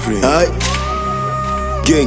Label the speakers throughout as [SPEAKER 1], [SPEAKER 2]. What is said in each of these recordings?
[SPEAKER 1] Aye. Gang.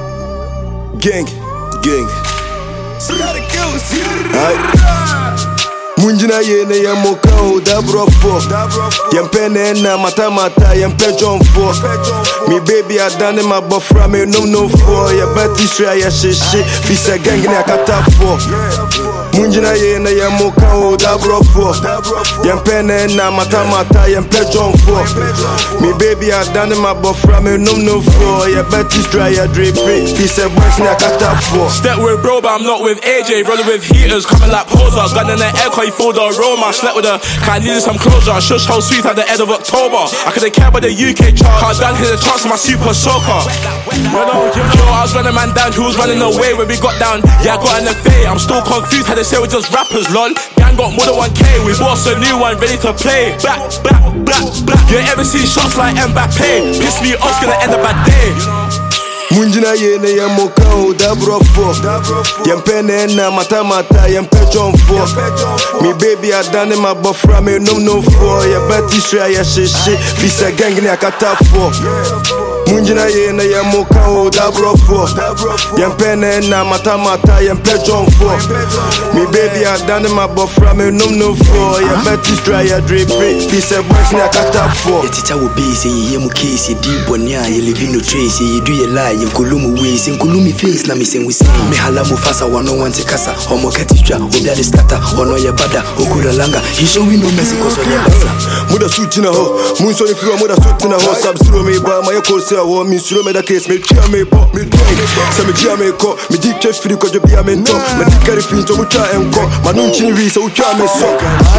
[SPEAKER 1] Aye. Munjina yene ya mokao da brofo. Yempe na mata yempe jonfo. Me baby I done my bofra me no for. Ya bati shria ya shishi. Fisa gang ni akata for. Munjina yene ya mokao da brofo. Yempe na mata yempe jonfo. Me baby I done my bofra me no for. Ya bati shria ya drippy. Fisa boys ni akata for.
[SPEAKER 2] Step with bro, but I'm not with AJ. Rolling with heaters, coming like poser. Gun in the air, cause you feel the aroma. Slept with her, cause I needed some closure. Shush whole sweet at the end of October. I couldn't care about the UK chart. Cause I done hit a chance of my super soaker. Yo, I was running man down, who was running away when we got down? Yeah, I got in the fay. I'm still confused how they say we're just rappers, lol. Gang got more than 1K. We bought a new one, ready to play. Black. You ain't ever seen shots like Mbappe. Piss me off, gonna end a bad day.
[SPEAKER 1] Munjina yene ya mokao da brofo. Yempe na mata yempe jonfo. Me baby I done my bofra me no for. Ya bati shria ya shishi. Fisa gang ni akata for. Munjina yene ya mokao da brofo. Yempe na mata yempe jonfo. Me baby I done my bofra me no for. Ya bati shria ya drippy. Fisa boys ni akata for.
[SPEAKER 3] Your teacher will be say you mu case you deep on ya you live no trace you do your lie. Nkulumu ways, Nkulumi face, na me sing we sing. Me hala mufasa, wano wanti kasa. Homo ketistra, obia de scatter. Ono ya bada, okura langa. He show we no mercy, cause on ya basa.
[SPEAKER 1] Muda suit in a ho, moon so if you are muda suit in a ho. Sub-zero me ba, my call say I want me slow me the case. Me chia me pop, me drink. Say me chia me co, me deep chest free cause you be a mentor. Me deep carry fin so mucha enko. Manunchi ni so ucha me so.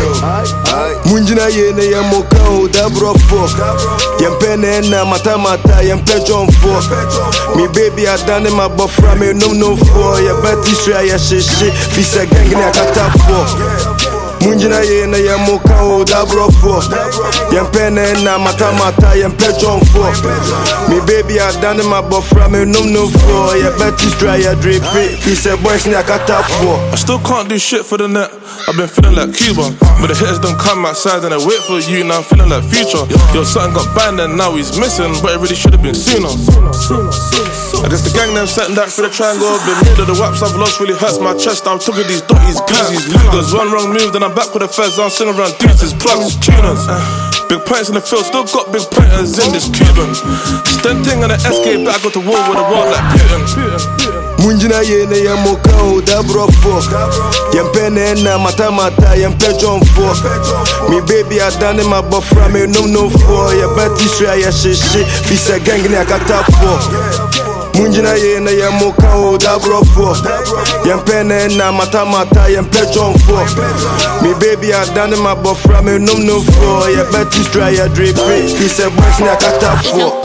[SPEAKER 1] Munjina yene ya mokao da brofo. Yempe na mata yempe jonfo. Me baby I done my bofra me no for. Ya bati shria ya shishi. Fisa gang ni akata for. Munjina yene ya mokao da brofo. Yempe na mata yempe jonfo. Me baby I done my bofra me no for. Ya bati shria ya drippy. Fisa boys ni akata for.
[SPEAKER 2] I still can't do shit for the net. I've been feeling like Cuba, but the hitters don't come outside and they wait for you. Now I'm feeling like Future. Yo, something got banned and now he's missing, but it really should have been sooner. I guess the gang them setting that for the triangle. Been mid of the waps I've lost really hurts my chest. I'm talking these dotties, glizzies, Lugers. One wrong move, then I'm back with the feds. I'm sitting around deuces, plugs, tuners. Big points in the field, still got big pointers in this Cuban. Stenting on the SK, but I got the wall with a rock like Putin.
[SPEAKER 1] Munjina yene ya mokao da brofo. Yempe na mata yempe jonfo. Me baby I done my bofra me no for. Ya bati shria ya shishi. Fisa gang ni akata for. Munjina yene ya mokao da brofo. Yempe na mata yempe jonfo. Me baby I done my bofra me no for. Ya bati shria ya drippy. Fisa boys ni akata for.